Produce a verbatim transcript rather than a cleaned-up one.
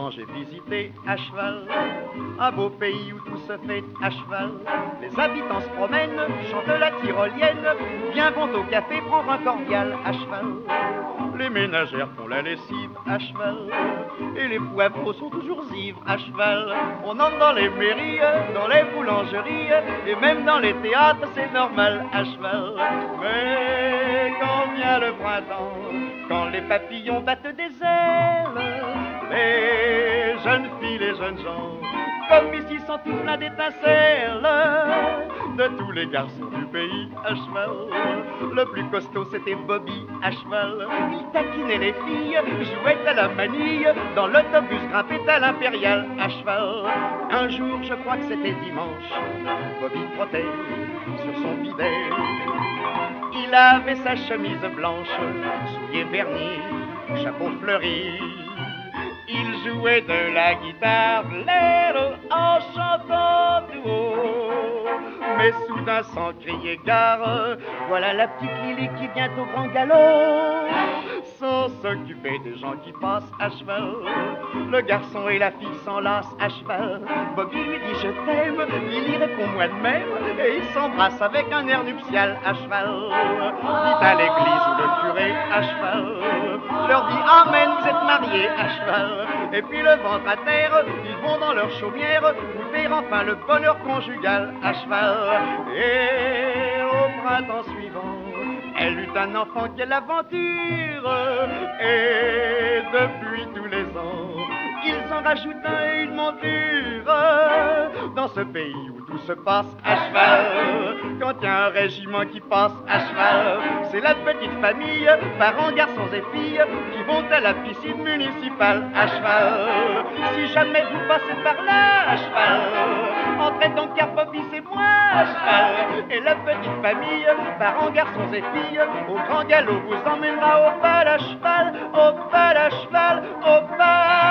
ans j'ai visité à cheval un beau pays où tout se fait à cheval. Les habitants se promènent, chantent la tyrolienne, bien vont au café prendre un cordial à cheval. Les ménagères font la lessive à cheval et les poivreaux sont toujours ivres à cheval. On entre dans les mairies, dans les boulangeries et même dans les théâtres, c'est normal à cheval. Mais quand vient le printemps, quand les papillons battent des ailes, les jeunes filles, les jeunes gens, comme ici sont tout pleins d'étincelles, de tous les garçons du pays à cheval. Le plus costaud c'était Bobby à cheval. Il taquinait les filles, jouait à la manille, dans l'autobus grimpait à l'impériale à cheval. Un jour, je crois que c'était dimanche, Bobby trottait sur son bidet. Il avait sa chemise blanche, souliers vernis, chapeau fleuri. Il jouait de la guitare, l'air en chantant tout haut. Mais soudain, sans crier gare, voilà la petite Lily qui vient au grand galop. Sans s'occuper des gens qui passent à cheval, le garçon et la fille s'enlacent à cheval. Bobby lui dit je t'aime, Lily répond moi de même, et ils s'embrassent avec un air nuptial à cheval. Vite à l'église où le curé à cheval leur dit amen, vous êtes mariés à cheval. Et puis le ventre à terre, ils vont dans leur chaumière goûter enfin le bonheur conjugal à cheval. Et au printemps suivant, elle eut un enfant, quelle aventure! Et depuis tous les ans, ils en rajoutent un et une monture. Dans ce pays où tout se passe à cheval, quand il y a un régiment qui passe à cheval, c'est la petite famille, parents, garçons et filles, qui vont à la piscine municipale à cheval. Si jamais vous passez par là à cheval, entrez donc car Bobby c'est moi à cheval. Et la petite famille, parents, garçons et filles, au grand galop vous emmènera au bal à cheval, au bal à cheval, au bal.